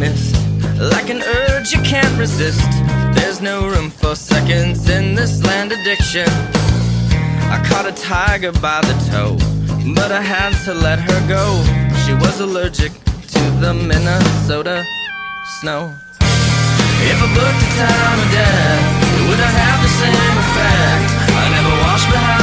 mist, like an urge you can't resist. There's no room for seconds in this land addiction. I caught a tiger by the toe, but I had to let her go. She was allergic to the Minnesota snow. If I booked a time of death, it would not have the same effect. I never washed behind